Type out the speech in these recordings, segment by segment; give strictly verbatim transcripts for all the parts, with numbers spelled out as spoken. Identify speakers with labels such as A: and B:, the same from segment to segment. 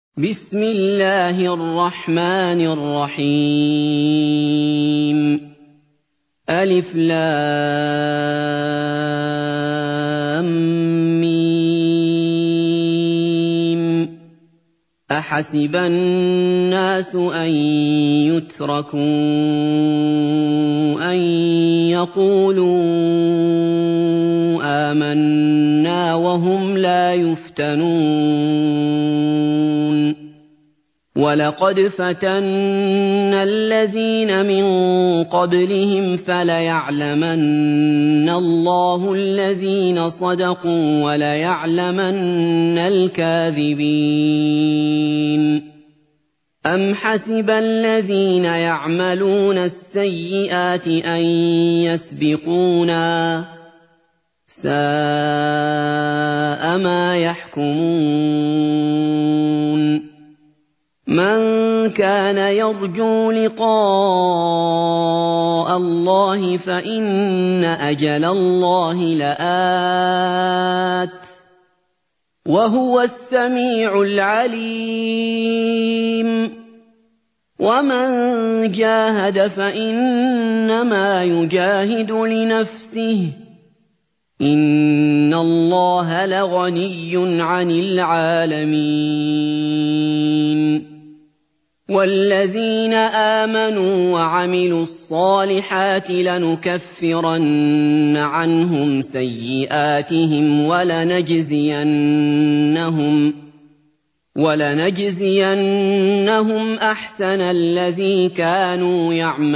A: بسم الله الرحمن الرحيم ألف لام ميم أحسب الناس أن يتركوا أن يقولوا آمنا وهم لا يفتنون ولقد فتنا الذين من قبلهم فليعلمن الله الذين صدقوا وليعلمن الكاذبين أم حسب الذين يعملون السيئات أن يسبقونا ساء ما يحكمون من كان يرجو لقاء الله فإن أجل الله لآت وهو السميع العليم ومن جاهد فإنما يجاهد لنفسه إن الله لغني عن العالمين والذين آمنوا وعملوا الصالحات لنكفرن عنهم سيئاتهم ولنجزينهم ولنجزينهم أحسن الذي كانوا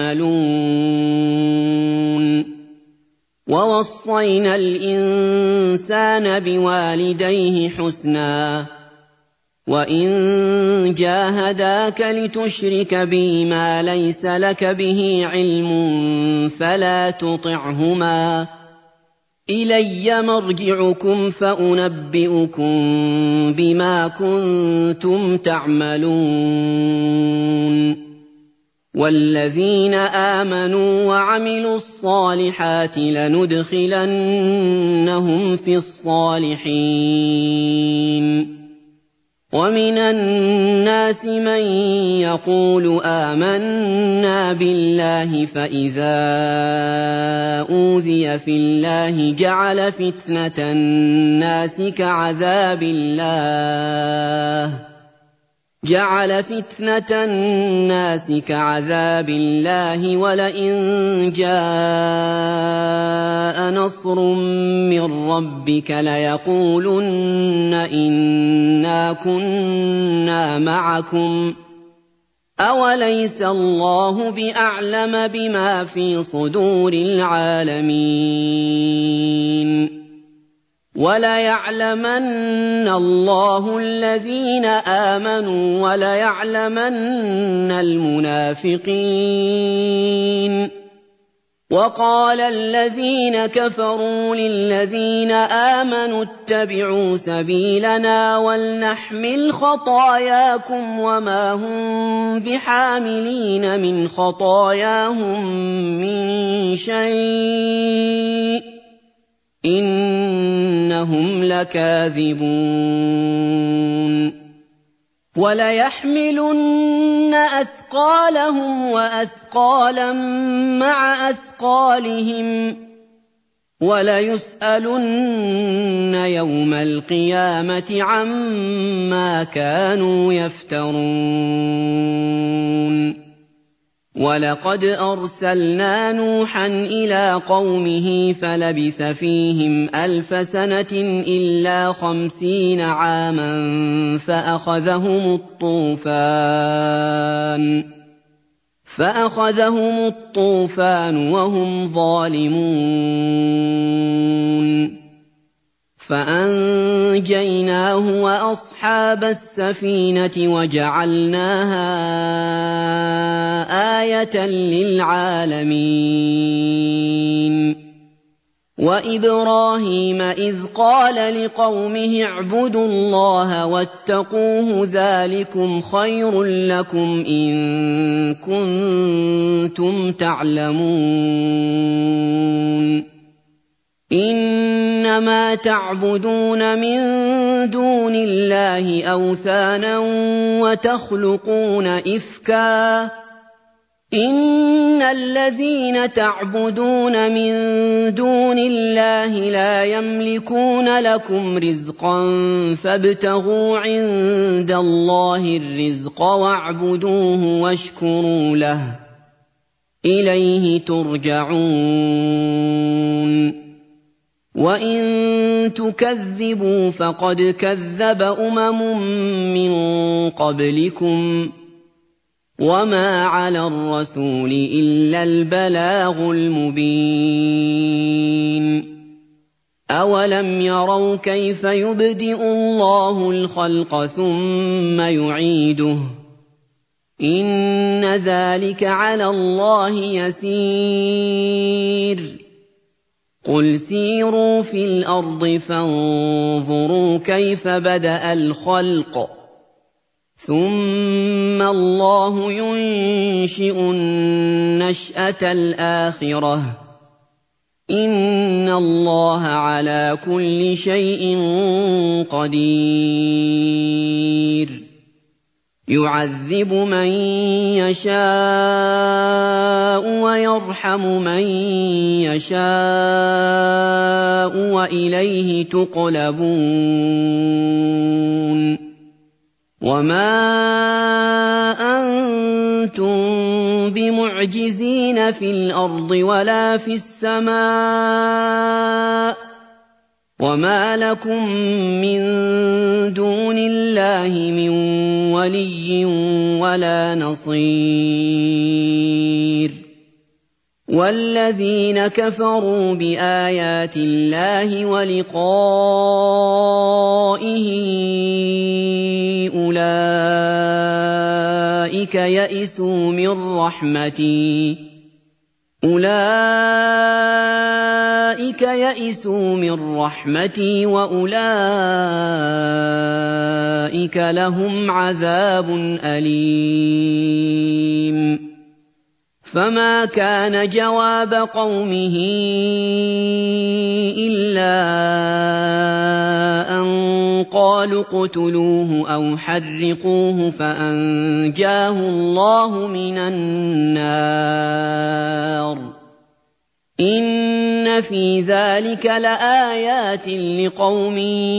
A: يعملون ووصينا الإنسان بوالديه حسنا وإن جاهداك لتشرك بي ما ليس لك به علم فلا تطعهما إلي مرجعكم فأنبئكم بما كنتم تعملون والذين آمنوا وعملوا الصالحات لندخلنهم في الصالحين ومن الناس من يقول آمنا بالله فإذا أوذي في الله جعل فتنة الناس كعذاب الله جعل فتنة الناس كعذاب الله ولئن جاء نصر من ربك ليقولن إنا كنا معكم أوليس الله بأعلم بما في صدور العالمين وَلَيَعْلَمَنَّ اللَّهُ الَّذِينَ آمَنُوا وَلَيَعْلَمَنَّ الْمُنَافِقِينَ وَقَالَ الَّذِينَ كَفَرُوا لِلَّذِينَ آمَنُوا اتَّبِعُوا سَبِيلَنَا وَلْنَحْمِلْ خَطَايَاكُمْ وَمَا هُم بِحَامِلِينَ مِنْ خَطَايَاهُم مِّن شَيْءٍ إِنَّهُمْ لَكَاذِبُونَ وَلَيَحْمِلُنَّ أَثْقَالَهُمْ وَأَثْقَالًا مَّعَ أَثْقَالِهِمْ وَلَيُسْأَلُنَّ يَوْمَ الْقِيَامَةِ عَمَّا كَانُوا يَفْتَرُونَ وَلَقَدْ أَرْسَلْنَا نُوحًا إِلَىٰ قَوْمِهِ فَلَبِثَ فِيهِمْ أَلْفَ سَنَةٍ إِلَّا خَمْسِينَ عَامًا فَأَخَذَهُمُ الطُّوفَانُ فَأَخَذَهُمُ الطُّوفَانُ وَهُمْ ظَالِمُونَ فَأَنجَيْنَاهُ وَأَصْحَابَ السَّفِينَةِ وَجَعَلْنَاهَا آيَةً لِّلْعَالَمِينَ وَإِبْرَاهِيمَ إِذْ قَالَ لِقَوْمِهِ اعْبُدُوا اللَّهَ وَاتَّقُوهُ ذَٰلِكُمْ خَيْرٌ لَّكُمْ إِن كُنتُمْ تَعْلَمُونَ إِنَّمَا تَعْبُدُونَ مِن دُونِ اللَّهِ أَوْثَانًا وَتَخْلُقُونَ إِفْكًا ۚ إِنَّ الَّذِينَ تَعْبُدُونَ مِن دُونِ اللَّهِ لَا يَمْلِكُونَ لَكُمْ رِزْقًا فَابْتَغُوا عِندَ اللَّهِ الرِّزْقَ وَاعْبُدُوهُ وَاشْكُرُوا لَهُ ۖ إِلَيْهِ تُرْجَعُونَ وَإِن تُكَذِّبُوا فَقَدْ كَذَّبَ أُمَمٌ مِّن قَبْلِكُمْ ۖ وَمَا عَلَى الرَّسُولِ إِلَّا الْبَلَاغُ الْمُبِينُ أَوَلَمْ يَرَوْا كَيْفَ يُبْدِئُ اللَّهُ الْخَلْقَ ثُمَّ يُعِيدُهُ ۚ إِنَّ ذَٰلِكَ عَلَى اللَّهِ يَسِيرٌ قُلْ سِيرُوا فِي الْأَرْضِ فَانظُرُوا كَيْفَ بَدَأَ الْخَلْقَ ثُمَّ اللَّهُ يُنشِئُ النَّشْأَةَ الْآخِرَةَ ۚ إِنَّ اللَّهَ عَلَىٰ كُلِّ شَيْءٍ قَدِيرٌ يُعَذِّبُ مَن يَشَاءُ وَيَرْحَمُ مَن يَشَاءُ وَإِلَيْهِ تُقْلَبُونَ وَمَا أَنتُم بِمُعْجِزِينَ فِي الْأَرْضِ وَلَا فِي السَّمَاءِ ۖ وَمَا لَكُم مِّن دُونِ اللَّهِ مِن وَلِيٍّ وَلَا نَصِيرٍ وَالَّذِينَ كَفَرُوا بِآيَاتِ اللَّهِ وَلِقَائِهِ أُولَٰئِكَ يَئِسُوا مِن رَّحْمَتِي أُولَٰئِكَ يَئِسُوا مِن رَّحْمَتِي وَأُولَٰئِكَ لَهُمْ عَذَابٌ أَلِيمٌ فَمَا كَانَ جَوَابَ قَوْمِهِ إِلَّا أَن قَالُوا اقْتُلُوهُ أَوْ حَرِّقُوهُ فَأَنجَاهُ اللَّهُ مِنَ النَّارِ ۚ إِنَّ فِي ذَٰلِكَ لَآيَاتٍ لِّقَوْمٍ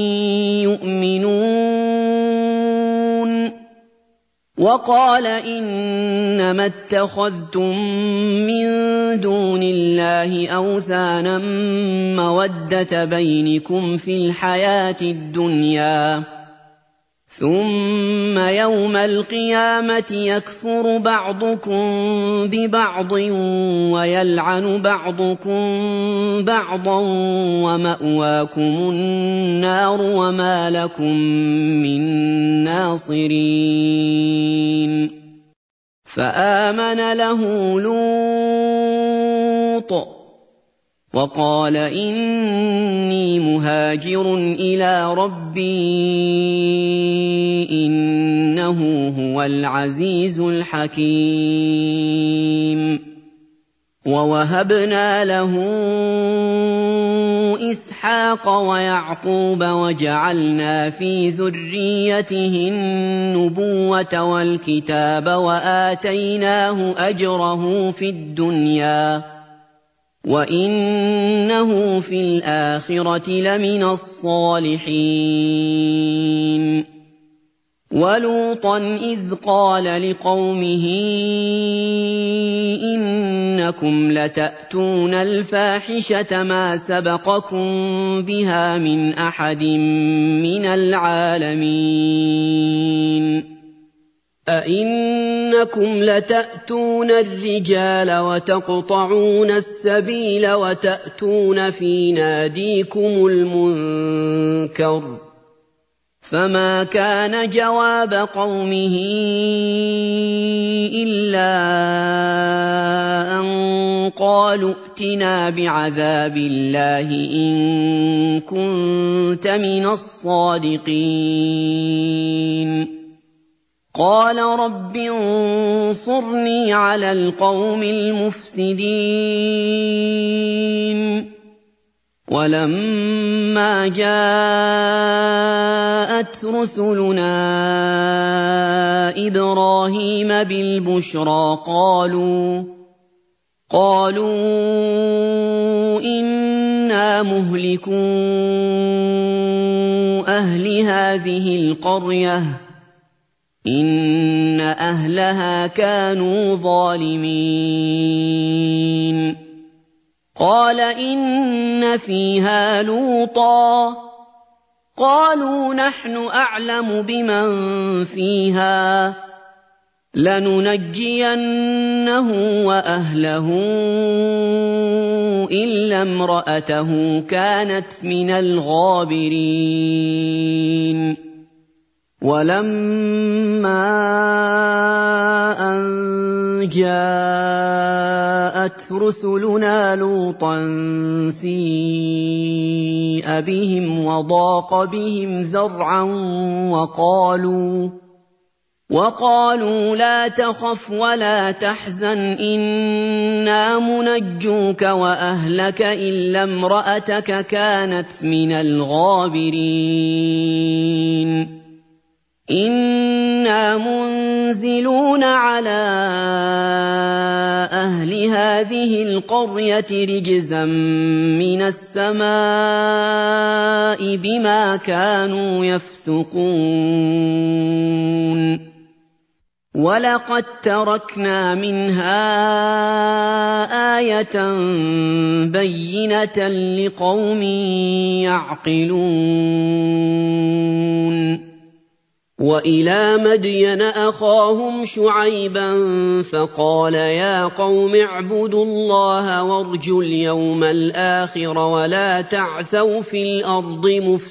A: يُؤْمِنُونَ وَقَالَ إِنَّمَا اتَّخَذْتُم مِّن دُونِ اللَّهِ أَوْثَانًا مَّوَدَّةَ بَيْنِكُمْ فِي الْحَيَاةِ الدُّنْيَا ۖ ثُمَّ يَوْمَ الْقِيَامَةِ يَكْفُرُ بَعْضُكُم بِبَعْضٍ وَيَلْعَنُ بَعْضُكُم بَعْضًا وَمَأْوَاكُمُ النَّارُ وَمَا لَكُم مِّن نَّاصِرِينَ فَآمَنَ لَهُ لُوطٌ وَقَالَ إِنِّي مُهَاجِرٌ إِلَىٰ رَبِّي إِنَّهُ هُوَ الْعَزِيزُ الْحَكِيمُ وَوَهَبْنَا لَهُ إِسْحَاقَ وَيَعْقُوبَ وَجَعَلْنَا فِي ذُرِّيَّتِهِ النُّبُوَّةَ وَالْكِتَابَ وَآتَيْنَاهُ أَجْرَهُ فِي الدُّنْيَا ۖ وَإِنَّهُ فِي الْآخِرَةِ لَمِنَ الصَّالِحِينَ وَلُوطًا إِذْ قَالَ لِقَوْمِهِ إِنَّكُمْ لَتَأْتُونَ الْفَاحِشَةَ مَا سَبَقَكُم بِهَا مِنْ أَحَدٍ مِّنَ الْعَالَمِينَ أَئِنَّكُمْ لَتَأْتُونَ الرِّجَالَ وَتَقْطَعُونَ السَّبِيلَ وَتَأْتُونَ فِي نَادِيكُمُ الْمُنكَرَ ۖ فَمَا كَانَ جَوَابَ قَوْمِهِ إِلَّا أَن قَالُوا ائْتِنَا بِعَذَابِ اللَّهِ إِن كُنتَ مِنَ الصَّادِقِينَ قَالَ رَبِّ انصُرْنِي عَلَى الْقَوْمِ الْمُفْسِدِينَ وَلَمَّا جَاءَتْ رُسُلُنَا إِبْرَاهِيمَ بِالْبُشْرَىٰ قَالُوا قَالُوا إِنَّا مُهْلِكُو أَهْلِ هَٰذِهِ الْقَرْيَةِ إِنَّ أَهْلَهَا كَانُوا ظَالِمِينَ قَالَ إِنَّ فِيهَا لُوطًا قَالُوا نَحْنُ أَعْلَمُ بِمَن فِيهَا لَنُنَجِّيَنَّهُ وَأَهْلَهُ إِلَّا امْرَأَتَهُ كَانَتْ مِنَ الْغَابِرِينَ وَلَمَّا أَن جَاءَتْ رُسُلُنَا لُوطًا سِيءَ بِهِمْ وَضَاقَ بِهِمْ ذَرْعًا وَقَالُوا وَقَالُوا لَا تَخَفْ وَلَا تَحْزَنْ إِنَّا مُنَجُّوكَ وَأَهْلَكَ إِلَّا امْرَأَتَكَ كَانَتْ مِنَ الْغَابِرِينَ إِنَّا مُنزِلُونَ عَلَىٰ أَهْلِ هَٰذِهِ الْقَرْيَةِ رِجْزًا مِّنَ السَّمَاءِ بِمَا كَانُوا يَفْسُقُونَ وَلَقَد تَّرَكْنَا مِنْهَا آيَةً بَيِّنَةً لِّقَوْمٍ يَعْقِلُونَ وَإِلَىٰ مَدْيَنَ أَخَاهُمْ شُعَيْبًا فَقَالَ يَا قَوْمِ اعْبُدُوا اللَّهَ وَارْجُوا الْيَوْمَ الْآخِرَ وَلَا تَعْثَوْا فِي الْأَرْضِ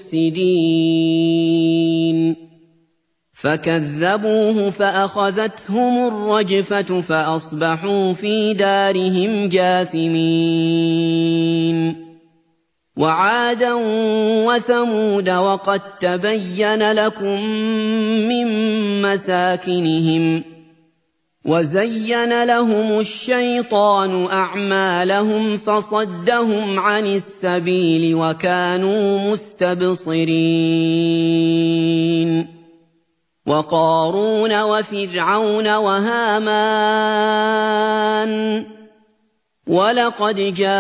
A: مُفْسِدِينَ فَكَذَّبُوهُ فَأَخَذَتْهُمُ الرَّجْفَةُ فَأَصْبَحُوا فِي دَارِهِمْ جَاثِمِينَ وَعَادًا وَثَمُودَ وَقَد تَّبَيَّنَ لَكُم مِّن مَّسَاكِنِهِمْ وَزَيَّنَ لَهُمُ الشَّيْطَانُ أَعْمَالَهُمْ فَصَدَّهُمْ عَنِ السَّبِيلِ وَكَانُوا مُسْتَبْصِرِينَ وَقَارُونَ وَفِرْعَوْنَ وَهَامَانَ وَلَقَدْ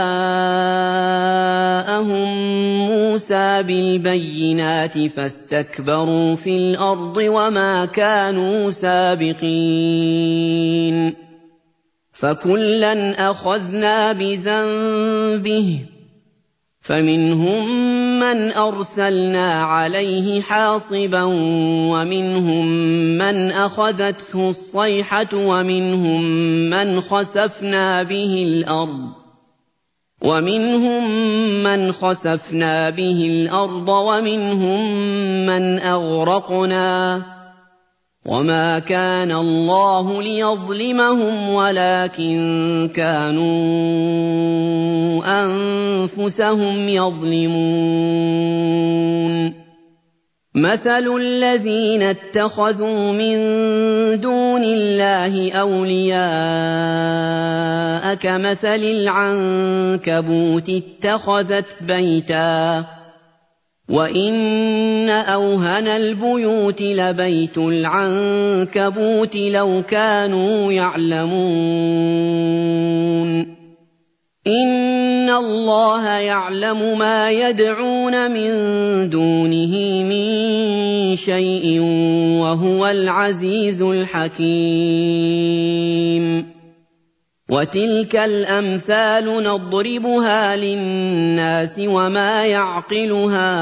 A: جَاءَهُم مُّوسَىٰ بِالْبَيِّنَاتِ فَاسْتَكْبَرُوا فِي الْأَرْضِ وَمَا كَانُوا سَابِقِينَ فَكُلًّا أَخَذْنَا بِذَنبِهِ فَمِنْهُم مَّنْ أَرْسَلْنَا عَلَيْهِ حَاصِبًا وَمِنْهُم مَّنْ أَخَذَتْهُ الصَّيْحَةُ وَمِنْهُم مَّنْ خَسَفْنَا بِهِ الْأَرْضَ وَمِنْهُم مَّنْ خَسَفْنَا بِهِ الْأَرْضَ وَمِنْهُم مَّنْ أَغْرَقْنَا وَمَا كَانَ اللَّهُ لِيَظْلِمَهُمْ وَلَٰكِن كَانُوا أَنفُسَهُمْ يَظْلِمُونَ مَثَلُ الَّذِينَ اتَّخَذُوا مِن دُونِ اللَّهِ أَوْلِيَاءَ كَمَثَلِ الْعَنكَبُوتِ اتَّخَذَتْ بَيْتًا وَإِنَّ أَوْهَنَ الْبُيُوتِ لَبَيْتُ الْعَنكَبُوتِ لَوْ كَانُوا يَعْلَمُونَ إِنَّ اللَّهَ يَعْلَمُ مَا يَدْعُونَ مِن دُونِهِ مِن شَيْءٍ وَهُوَ الْعَزِيزُ الْحَكِيمُ وَتِلْكَ الْأَمْثَالُ نَضْرِبُهَا لِلنَّاسِ وَمَا يَعْقِلُهَا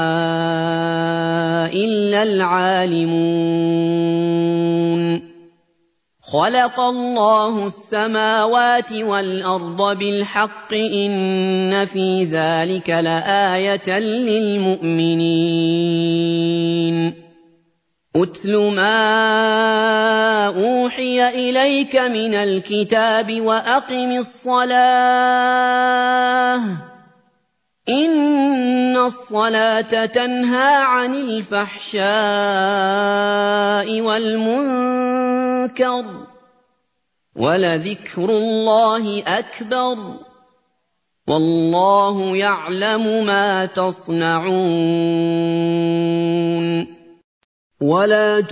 A: إِلَّا الْعَالِمُونَ خَلَقَ اللَّهُ السَّمَاوَاتِ وَالْأَرْضَ بِالْحَقِّ إِنَّ فِي ذَلِكَ لَآيَةً لِّلْمُؤْمِنِينَ أُتْلُ مَا أُوحِيَ إِلَيْكَ مِنَ الْكِتَابِ وَأَقِمِ الصَّلَاةَ ۖ إِنَّ الصَّلَاةَ تَنْهَىٰ عَنِ الْفَحْشَاءِ وَالْمُنكَرِ ۚ وَلَذِكْرُ اللَّهِ أَكْبَرُ ۗ وَاللَّهُ يَعْلَمُ مَا تَصْنَعُونَ وَلَا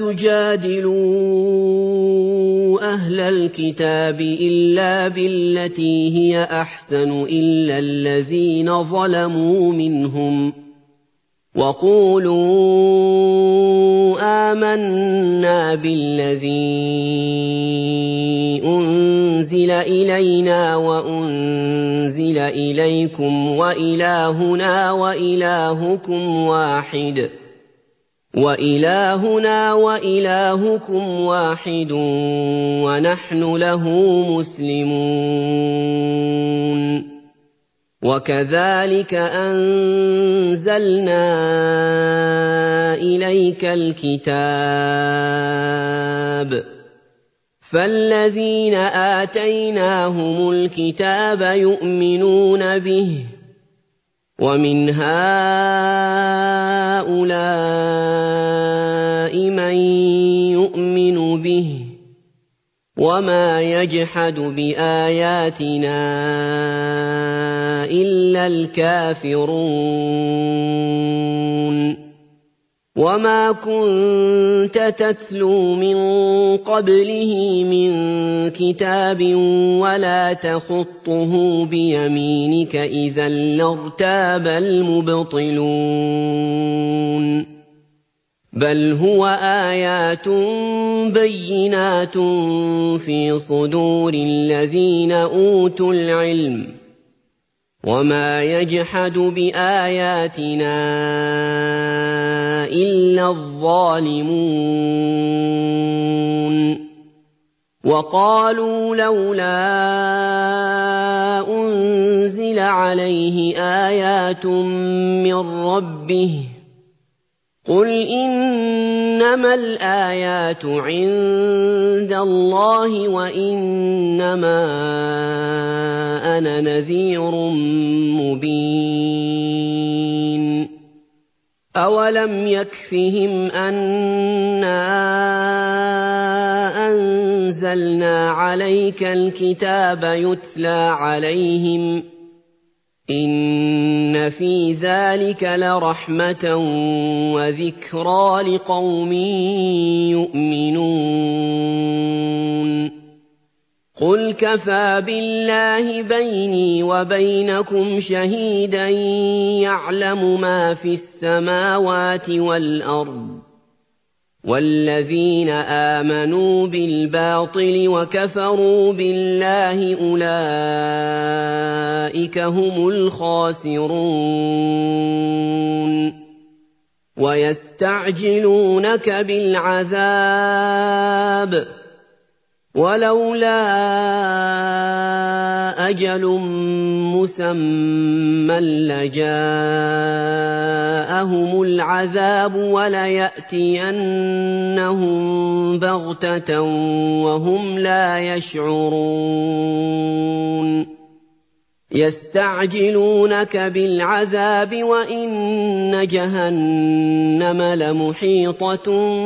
A: تُجَادِلُوا أَهْلَ الْكِتَابِ إِلَّا بِالَّتِي هِيَ أَحْسَنُ إِلَّا الَّذِينَ ظَلَمُوا مِنْهُمْ وَقُولُوا آمَنَّا بِالَّذِي أُنزِلَ إِلَيْنَا وَأُنزِلَ إِلَيْكُمْ وَإِلَٰهُنَا وَإِلَٰهُكُمْ وَاحِدٌ وَإِلَٰهُنَا وَإِلَٰهُكُمْ وَاحِدٌ وَنَحْنُ لَهُ مُسْلِمُونَ وَكَذَٰلِكَ أَنزَلْنَا إِلَيْكَ الْكِتَابَ فَالَّذِينَ آتَيْنَاهُمُ الْكِتَابَ يُؤْمِنُونَ بِهِ وَمِنْ هَٰؤُلَاءِ مَن يُؤْمِنُ بِهِ وَمَا يَجْحَدُ بِآيَاتِنَا إِلَّا الْكَافِرُونَ وَمَا كُنتَ تَتْلُو مِن قَبْلِهِ مِن كِتَابٍ وَلَا تَخُطُّهُ بِيَمِينِكَ إِذًا لَّارْتَابَ الْمُبْطِلُونَ بَلْ هُوَ آيَاتٌ بَيِّنَاتٌ فِي صُدُورِ الَّذِينَ أُوتُوا الْعِلْمَ وَمَا يَجْحَدُ بِآيَاتِنَا إِلَّا الظَّالِمُونَ وَقَالُوا لَوْلَا أُنزِلَ عَلَيْهِ آيَاتٌ مِّن رَّبِّهِ قُلْ إِنَّمَا الْآيَاتُ عِندَ اللَّهِ وَإِنَّمَا أَنَا نَذِيرٌ مُّبِينٌ أَوَلَمْ يَكْفِهِمْ أَنَّا أَنزَلْنَا عَلَيْكَ الْكِتَابَ يُتْلَىٰ عَلَيْهِمْ ۚ إِنَّ فِي ذَٰلِكَ لَرَحْمَةً وَذِكْرَىٰ لِقَوْمٍ يُؤْمِنُونَ قُلْ كَفَىٰ بِاللَّهِ بَيْنِي وَبَيْنَكُمْ شَهِيدًا يَعْلَمُ مَا فِي السَّمَاوَاتِ وَالْأَرْضِ وَالَّذِينَ آمَنُوا بِالْبَاطِلِ وَكَفَرُوا بِاللَّهِ أُولَٰئِكَ هُمُ الْخَاسِرُونَ وَيَسْتَعْجِلُونَكَ بِالْعَذَابِ وَلَوْلَا أَجَلٌ مُّسَمًّى لَّجَاءَهُمُ الْعَذَابُ وَلَيَأْتِيَنَّهُم بَغْتَةً وَهُمْ لَا يَشْعُرُونَ يَسْتَعْجِلُونَكَ بِالْعَذَابِ وَإِنَّ جَهَنَّمَ لَمُحِيطَةٌ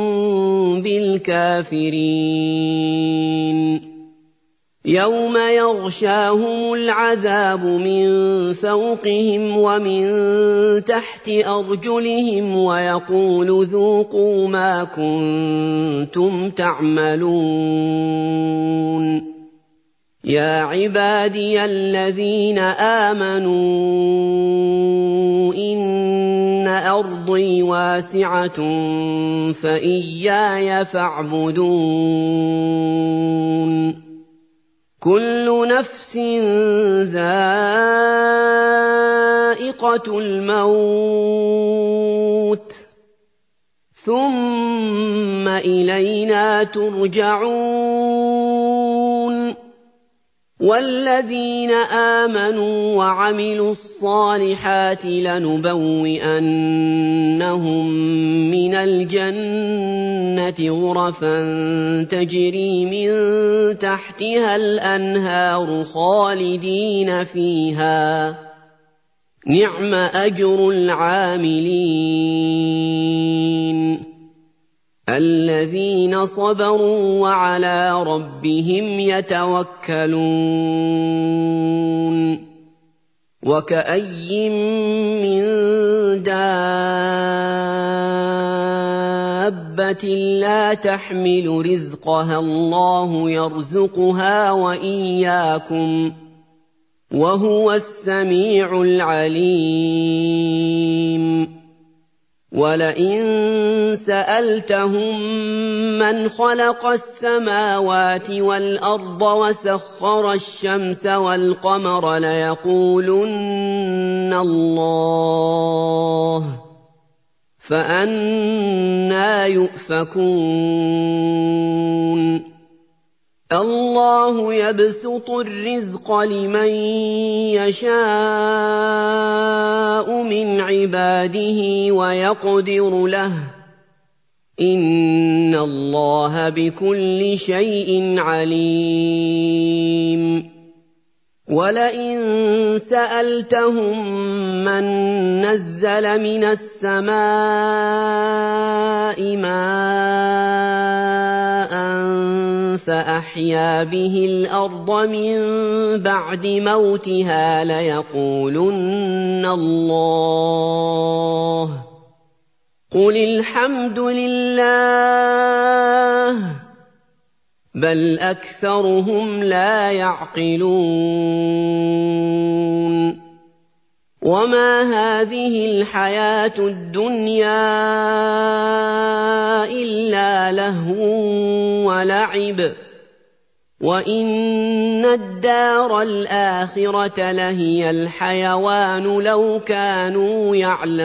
A: بِالْكَافِرِينَ يَوْمَ يَغْشَاهُمُ الْعَذَابُ مِن فَوْقِهِمْ وَمِن تَحْتِ أَرْجُلِهِمْ وَيَقُولُ ذُوقُوا مَا كُنتُمْ تَعْمَلُونَ يَا عِبَادِيَ الَّذِينَ آمَنُوا إِنَّ أَرْضِي وَاسِعَةٌ فَإِيَّايَ فَاعْبُدُونِ كُلُّ نَفْسٍ ذَائِقَةُ الْمَوْتِ ثُمَّ إِلَيْنَا تُرْجَعُونَ وَالَّذِينَ آمَنُوا وَعَمِلُوا الصَّالِحَاتِ لَنُبَوِّئَنَّهُم مِّنَ الْجَنَّةِ غُرَفًا تَجْرِي مِن تَحْتِهَا الْأَنْهَارُ خَالِدِينَ فِيهَا ۚ نِعْمَ أَجْرُ الْعَامِلِينَ الَّذِينَ صَبَرُوا وَعَلَىٰ رَبِّهِمْ يَتَوَكَّلُونَ وَكَأَيِّن مِّن دَابَّةٍ لَّا تَحْمِلُ رِزْقَهَا اللَّهُ يَرْزُقُهَا وَإِيَّاكُمْ ۚ وَهُوَ السَّمِيعُ الْعَلِيمُ وَلَئِن سَأَلْتَهُم مَّنْ خَلَقَ السَّمَاوَاتِ وَالْأَرْضَ وَسَخَّرَ الشَّمْسَ وَالْقَمَرَ لَيَقُولُنَّ اللَّهُ ۖ فَأَنَّىٰ يُؤْفَكُونَ اللَّهُ يَبْسُطُ الرِّزْقَ لِمَن يَشَاءُ مِنْ عِبَادِهِ وَيَقْدِرُ لَهُ ۚ إِنَّ اللَّهَ بِكُلِّ شَيْءٍ عَلِيمٌ وَلَئِن سَأَلْتَهُم مَّن نَّزَّلَ مِنَ السَّمَاءِ مَاءً فَأَحْيَا بِهِ الْأَرْضَ مِن بَعْدِ مَوْتِهَا لَيَقُولُنَّ اللَّهُ ۚ قُلِ الْحَمْدُ لِلَّهِ ۚ بَلْ أَكْثَرُهُمْ لَا يَعْقِلُونَ وَمَا هَٰذِهِ الْحَيَاةُ الدُّنْيَا إِلَّا لَهْوٌ وَلَعِبٌ ۚ وَإِنَّ الدَّارَ الْآخِرَةَ لَهِيَ الْحَيَوَانُ لَوْ كَانُوا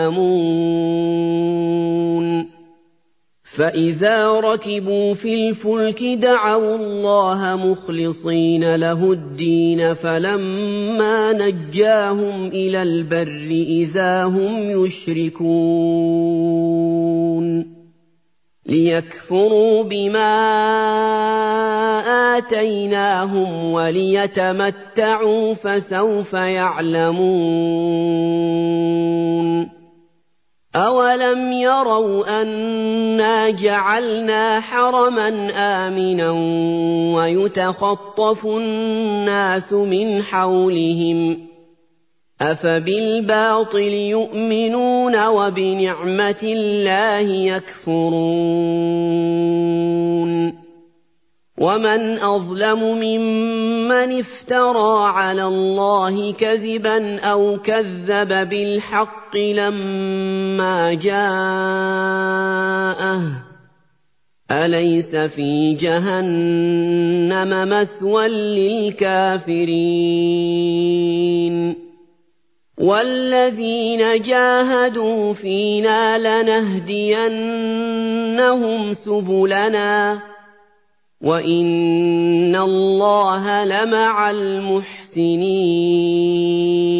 A: يَعْلَمُونَ فَإِذَا رَكِبُوا فِي الْفُلْكِ دَعَوُا اللَّهَ مُخْلِصِينَ لَهُ الدِّينَ فَلَمَّا نَجَّاهُمْ إِلَى الْبَرِّ إِذَا هُمْ يُشْرِكُونَ لِيَكْفُرُوا بِمَا آتَيْنَاهُمْ وَلِيَتَمَتَّعُوا فَسَوْفَ يَعْلَمُونَ أَوَلَمْ يَرَوْا أَنَّا جَعَلْنَا حَرَمًا آمِنًا وَيُتَخَطَّفُ النَّاسُ مِنْ حَوْلِهِمْ ۚ أَفَبِالْبَاطِلِ يُؤْمِنُونَ وَبِنِعْمَةِ اللَّهِ يَكْفُرُونَ وَمَنْ أَظْلَمُ مِمَّنِ افْتَرَىٰ عَلَى اللَّهِ كَذِبًا أَوْ كَذَّبَ بِالْحَقِّ لَمَّا جَاءَهُ ۚ أَلَيْسَ فِي جَهَنَّمَ مَثْوًى لِّلْكَافِرِينَ وَالَّذِينَ جَاهَدُوا فِينَا لَنَهْدِيَنَّهُمْ سُبُلَنَا ۚ وَإِنَّ اللَّهَ لَمَعَ الْمُحْسِنِينَ